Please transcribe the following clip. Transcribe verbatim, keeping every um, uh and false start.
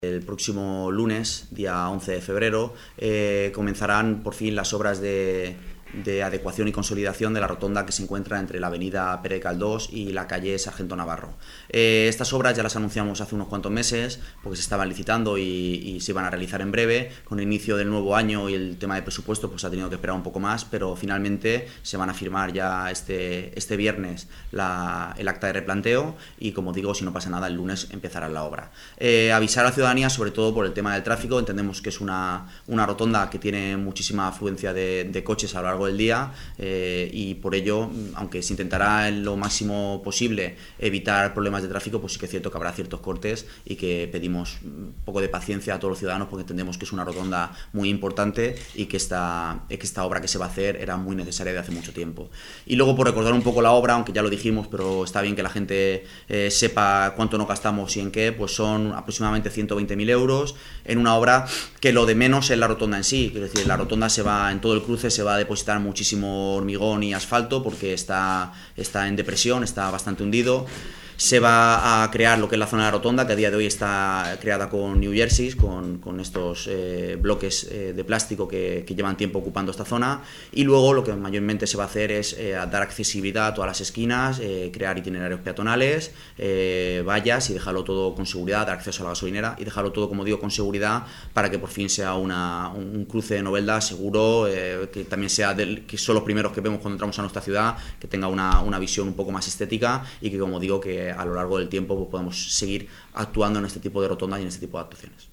El próximo lunes, día once de febrero, eh, comenzarán por fin las obras de, de adecuación y consolidación de la rotonda que se encuentra entre la avenida Pere de Caldós y la calle Sargento Navarro. Eh, estas obras ya las anunciamos hace unos cuantos meses porque se estaban licitando y, y se iban a realizar en breve. Con el inicio del nuevo año y el tema de presupuesto pues ha tenido que esperar un poco más, pero finalmente se van a firmar ya este, este viernes la, el acta de replanteo y, como digo, si no pasa nada, el lunes empezará la obra. Eh, avisar a la ciudadanía sobre todo por el tema del tráfico. Entendemos que es una, una rotonda que tiene muchísima afluencia de, de coches a lo largo del día eh, y por ello, aunque se intentará en lo máximo posible evitar problemas de tráfico, pues sí que es cierto que habrá ciertos cortes y que pedimos un poco de paciencia a todos los ciudadanos porque entendemos que es una rotonda muy importante y que esta, que esta obra que se va a hacer era muy necesaria de hace mucho tiempo. Y luego, por recordar un poco la obra, aunque ya lo dijimos, pero está bien que la gente eh, sepa cuánto nos gastamos y en qué, pues son aproximadamente ciento veinte mil euros en una obra que lo de menos es la rotonda en sí. Es decir, la rotonda se va, en todo el cruce se va a depositar muchísimo hormigón y asfalto porque está, está en depresión, está bastante hundido. Se va a crear lo que es la zona de la rotonda, que a día de hoy está creada con New Jersey, con, con estos eh, bloques eh, de plástico que, que llevan tiempo ocupando esta zona. Y luego lo que mayormente se va a hacer es eh, dar accesibilidad a todas las esquinas, eh, crear itinerarios peatonales, eh, vallas y dejarlo todo con seguridad, dar acceso a la gasolinera y dejarlo todo, como digo, con seguridad para que por fin sea una, un cruce de Novelda seguro, eh, que también sea del, que son los primeros que vemos cuando entramos a nuestra ciudad, que tenga una, una visión un poco más estética y que, como digo, que a lo largo del tiempo pues, podemos seguir actuando en este tipo de rotondas y en este tipo de actuaciones.